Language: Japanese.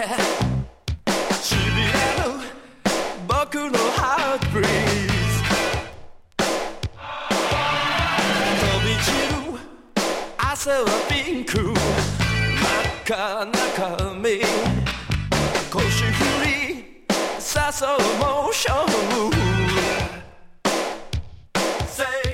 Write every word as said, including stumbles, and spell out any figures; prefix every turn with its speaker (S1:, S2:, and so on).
S1: けしびれる僕のハートブリーズ飛び散る汗はピンク真っ赤な髪腰振り誘うモーション Say